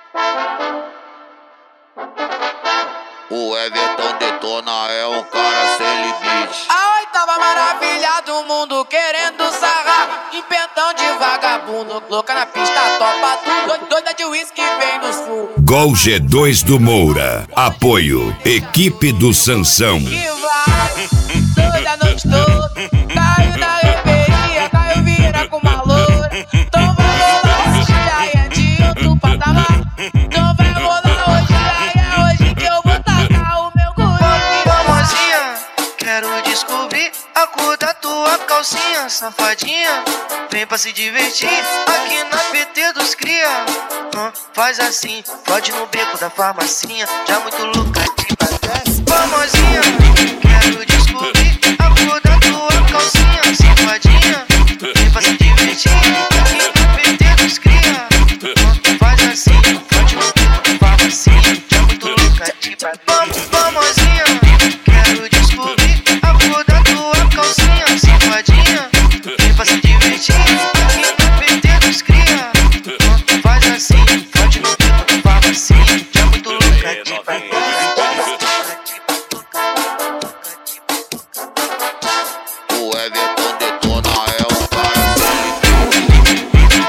O Everton Detona é um cara sem limite. A oitava maravilha do mundo querendo sarrar, em pentão de vagabundo, louca na pista, topa tudo, doida de uísque vem no sul. Gol G2 do Moura. Apoio Equipe do Sansão. Que vai, doida a noite toda, caiu na reveria, caiu vira com uma loura. Então vai rolar hoje, aí é de outro patamar. Então vai rolar hoje, aí é hoje que eu vou tacar o meu guri. Famosinha, quero descobrir a cor da tua calcinha, safadinha. Vem pra se divertir aqui na PT dos cria. Faz assim, pode no beco da farmacinha, já muito louca de padece. Famosinha, quero descobrir a cor da tua calcinha, safadinha. Vem pra se divertir aqui na PT dos cria. Faz assim, pode no beco da farmacinha, já muito louca de padece. Famosinha, quero descobrir a cor da tua calcinha, safadinha. Vem pra se divertir aqui na PT dos cria. Faz assim, pode no beco da farmacinha, já muito louca de padece. O Everton Detona é um cara sem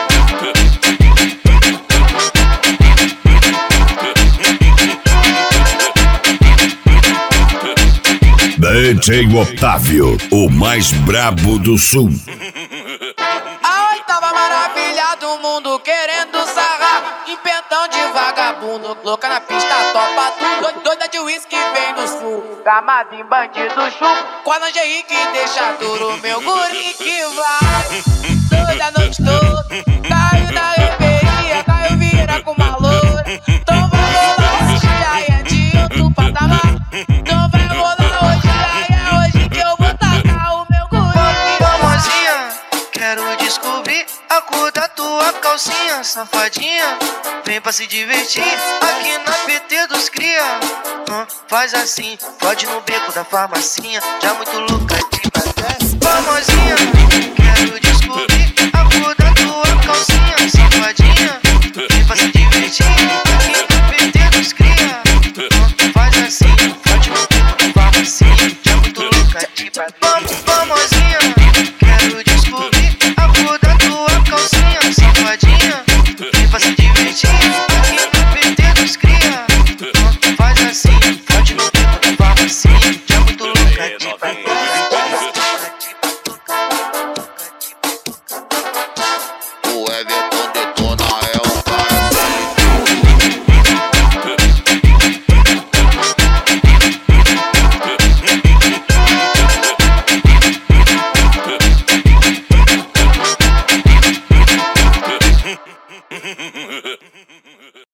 DJ Otávio, o mais brabo do sul. A oitava maravilha do mundo querendo sarrar, em pentão de vagabundo, louca na pista, topa tudo, doida de uísque vem no sul. Camada em bandido chulo, com a lingerie que deixa duro, meu guri que vai, doida a noite toda, caiu na reveria, caiu vira com uma loura. Então vai rolar hoje, aí é de outro patamar. Então vai rolar hoje, aí é hoje que eu vou tacar o meu guri. Famosinha, quero descobrir a cor da tua calcinha, safadinha. Vem pra se divertir aqui na PT dos cria. Faz assim, pode no beco da farmacinha, já muito louca de padece. Famosinha,